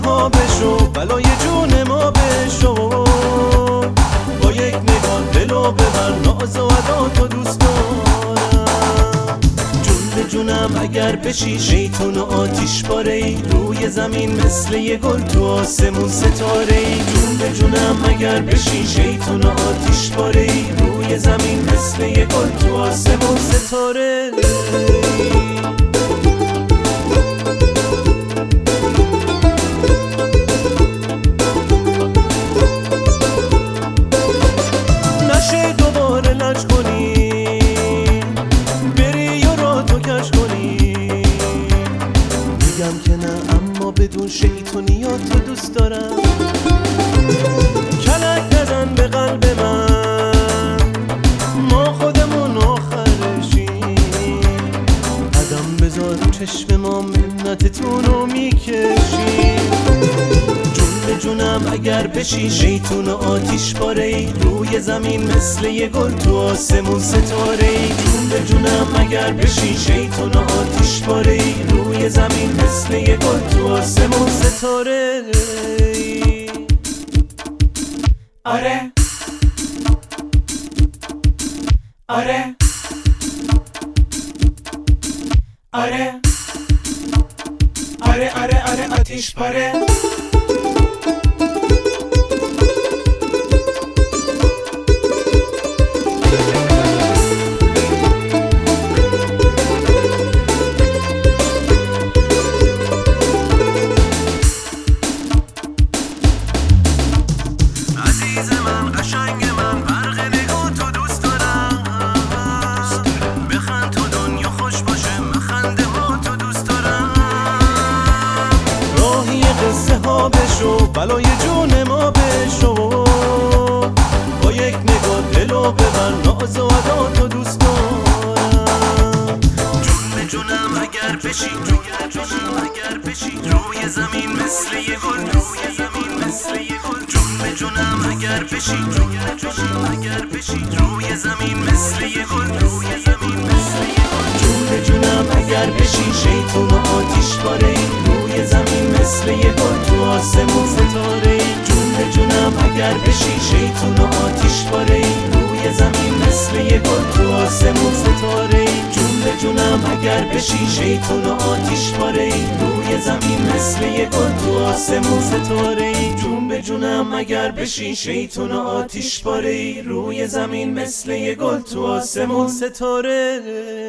ها بشو، بلای جون ما بشو. با یک نگاه دلو ببر، ناز و عداتو دوست دارم. جون به جونم اگر بشی شیطون و آتیش باره ای، روی زمین مثل یه گل تو آسمون ستاره ای. جون به جونم اگر بشی شیطون و آتیش باره ای، روی زمین مثل یه گل تو آسمون ستاره ای. بدون شیطونیاتو دوست دارم. کلک نزن به قلب من، ما خودمون آخرشیم. قدم بذار چشم ما منتتونو میکشیم. جون به جونم اگر بشی شیطون و آتیش باره ای، روی زمین مثل یه گل تو آسمون ستاره ای. جون به جونم اگر بشی شیطون و آتیش باره ای، روی زمین مثل یه گل تو آسمون ستاره ای. آره آره آره آره آره آره آتیش پاره. عزیز من، قشنگ من، برق نگاه تو دوست دارم. بخند تو دنیا خوش باشه، مخنده ها تو دوست دارم. راهی قصه ها بشو، بلای جون ما بشو. با یک نگاه دلو ببر، ناز و عدا تو دوست دارم. جون به جونم اگر بشی، اگر بشی روی زمین مثل یه گل، روی زمین مثل یه گل. جون به جونم اگر بشی، اگر بشی روی زمین مثل یه گل، روی زمین مثل یه گل. جون به جونم اگر بشی شیطون و آتیش باره ای، روی زمین مثل یه گل تو آسمون ستاره ای. جون به جونم اگر بشی شیطون و آتیش باره ای، روی زمین مثل یه گل تو آسمون ستاره ای. جون به جونم اگر بشی شیطون و آتیش باره ای، روی زمین مثل یه گل تو آسمون ستاره ای. جون به جونم اگر بشی شیطون و آتیش باره ای، روی زمین مثل یه گل تو آسمون ستاره ای.